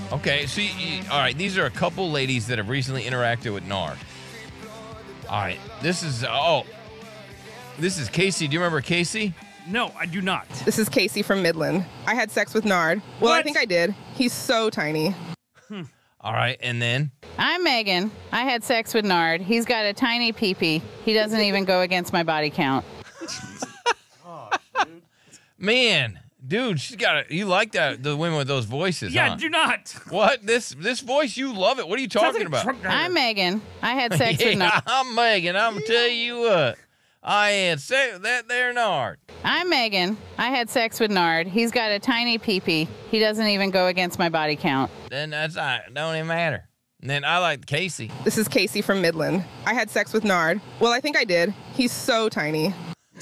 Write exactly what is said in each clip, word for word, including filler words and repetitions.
Okay, so you, you, all right, these are a couple ladies that have recently interacted with Nard. All right, this is, oh, this is Casey. Do you remember Casey? No, I do not. This is Casey from Midland. I had sex with Nard. Well, I What? think I did. He's so tiny. All right, and then? I'm Megan. I had sex with Nard. He's got a tiny pee-pee. He doesn't even go against my body count. Man, dude, she's got a, you like that, the women with those voices, Yeah, huh? I do not. What? This this voice, you love it. What are you Sounds talking like a about? truck driver. I'm Megan. I had sex with Nard. Yeah, I'm Megan. I'm going to tell you what. I had sex with that there Nard. I'm Megan. I had sex with Nard. He's got a tiny pee-pee. He doesn't even go against my body count. Then that's all right. Don't even matter. And then I like Casey. This is Casey from Midland. I had sex with Nard. Well, I think I did. He's so tiny.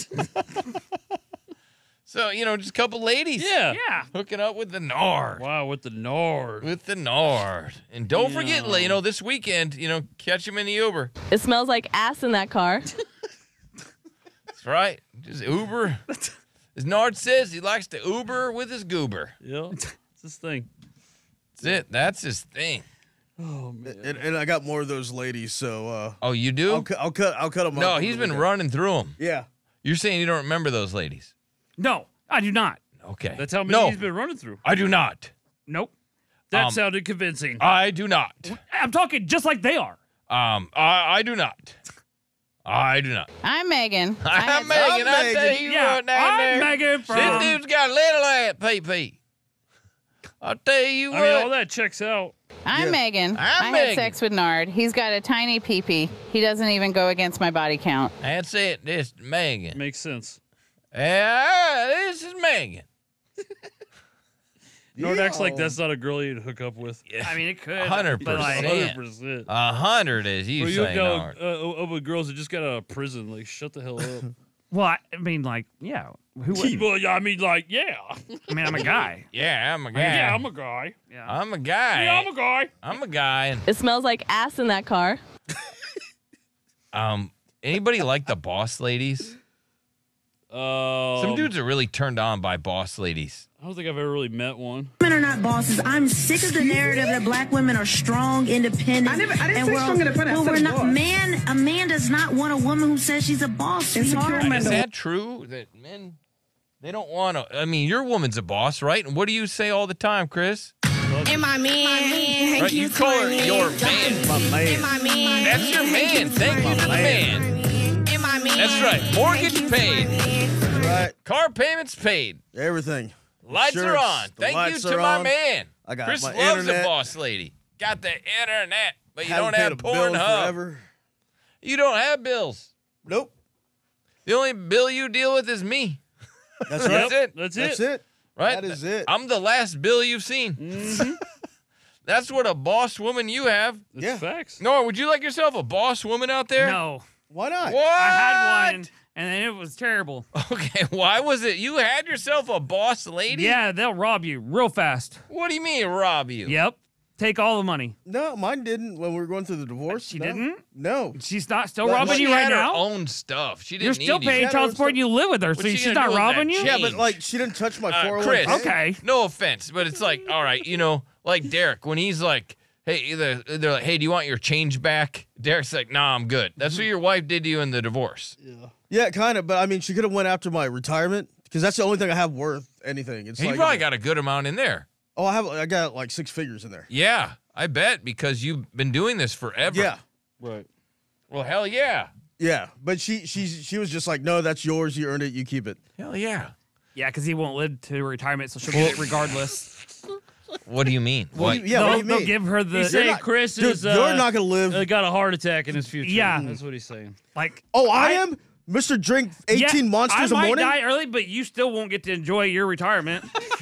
So, you know, just a couple ladies. Yeah. Yeah. Hooking up with the Nard. Wow, with the Nord. With the Nard. And don't Yeah. forget, you know, this weekend, you know, catch him in the Uber. It smells like ass in that car. That's right. Just Uber. As Nard says, he likes to Uber with his goober. Yeah. It's this thing. That's it. That's his thing. Oh, man. And, and I got more of those ladies, so uh, Oh, you do? I'll, cu- I'll cut. I'll cut them. No, up he's over been the weekend. running through them. Yeah. You're saying you don't remember those ladies? No, I do not. Okay. That's how many no, he's been running through. I do not. Nope. That Um, sounded convincing. I do not. I'm talking just like they are. Um, I, I do not. I do not. I'm Megan. I had I'm Megan. I'm I tell Megan. you Yeah, what, down I'm there. Megan This from. dude's got a little ass pee pee. I'll tell you I what. mean, all that checks out. I'm Yeah. Megan. I'm I Megan. had sex with Nard. He's got a tiny pee-pee. He doesn't even go against my body count. That's it. This is Megan. Makes sense. Yeah, this is Megan. Nord acts like Yo. that's not a girl you'd hook up with. I mean, it could. Hundred but like, percent. one hundred percent. A hundred, as you Or you say, hook out Nard. uh, up with girls that just got out of prison. Like, shut the hell up. Well, I I mean, like, yeah. Who wouldn't? Well, yeah, I mean, like, yeah. I mean, I'm a guy. Yeah, I'm a guy. Yeah, I'm a guy. Yeah. I'm a guy. Yeah, I'm a guy. I'm a guy. And, It smells like ass in that car. um, anybody like the boss ladies? Um, Some dudes are really turned on by boss ladies. I don't think I've ever really met one. Women are not bosses. I'm sick of the narrative that black women are strong, independent. I never- I didn't and say we're- strong, independent. I Well, said we're not. boss. Man, a man does not want a woman who says she's a boss. Insecure sweetheart. men Is don't- that true? That men, they don't want to. I mean, your woman's a boss, right? And what do you say all the time, Chris? And my man, Right? You call her your man. My man. my man, That's your man. Thank you to the man. and my man. That's right. Mortgage paid. Right. Car payments paid. Everything. Lights are Insurance, on. the Thank you lights to are my on. man. I got Chris my loves internet. a boss lady. Got the internet, but you Haven't don't paid have a bill Pornhub. forever. You don't have bills. Nope. The only bill you deal with is me. That's That's right. it. That's it. That's it. Right? That is it. I'm the last bill you've seen. Mm-hmm. That's what a boss woman you have. That's Yeah. facts. Nora, would you like yourself a boss woman out there? No. Why not? What? I had one, and then it was terrible. Okay, why was it? You had yourself a boss lady? Yeah, they'll rob you real fast. What do you mean rob you? Yep. Take all the money. No, mine didn't when we were going through the divorce. She no. didn't? No. She's not still But- robbing but She you right had her now? own stuff. She didn't You're still need you. paying had her child own support and you live with her, What's so she she's gonna not do with that robbing you? change? Yeah, but like she didn't touch my Uh, four oh one Chris. k. Okay. No offense, but it's like, all right, you know, like Derek, when he's like, hey, they're, they're like, hey, do you want your change back? Derek's like, nah, I'm good. That's what your wife did to you in the divorce. Yeah, kind of. But I mean, she could have went after my retirement because that's the only thing I have worth anything. It's You like, probably got a good amount in there. oh, I have. I got like six figures in there. Yeah, I bet, because you've been doing this forever. Yeah, Right. Well, hell yeah. yeah. But she, she, she was just like, no, that's yours. You earned it. You keep it. Hell yeah. Yeah, because he won't live to retirement, so she'll get it regardless. What do you mean? What do you- yeah, they'll, what do you they'll mean? give her the He's saying not- Chris Dude, is uh, you're not gonna live. uh, got a heart attack in his future. Yeah. That's what he's saying. like. oh, I, am Mister Drink eighteen yeah, monsters I a might morning. die early, but you still won't get to enjoy your retirement.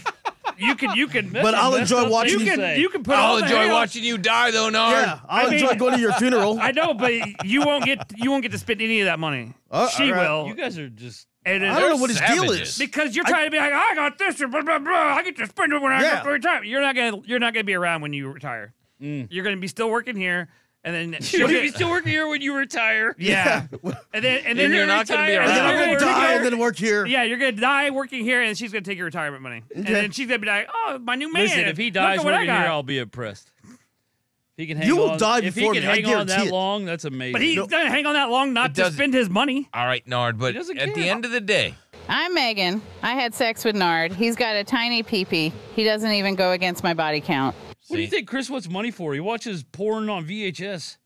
you can, you can, But I'll messed enjoy up watching you you. can, say. you can put all I'll the enjoy hell- watching you die, though, Nard. Yeah, I'll I enjoy mean- going to your funeral. I know, but you won't get, you won't get to spend any of that money. Uh, she all right. will. You guys are just. And it- I don't know what his deal Savages. is. Because you're trying to be like, I got this, and blah blah blah. I get to spend it when I Yeah. get to retire. You're not gonna, you're not gonna be around when you retire. You're gonna be still working here, and then You're she'll gonna get- be still working here when you retire. yeah, and then and then And you're not gonna be retire, And then I'm around. gonna die and then work here. Yeah, you're gonna die working here, and she's gonna take your retirement money, and Okay. then she's gonna be like, "Oh, my new man." Listen, if he look dies at what I working here, got." I'll be impressed. If he can hang You will on, die if before he can me, I hang on guarantee that it. long, that's amazing. But he's gonna hang on that long not It to doesn't- spend his money. All right, Nard, but doesn't at the care. end of the day, I'm Megan. I had sex with Nard. He's got a tiny pee-pee. He doesn't even go against my body count. What do you see, think Chris wants money for? He watches porn on V H S.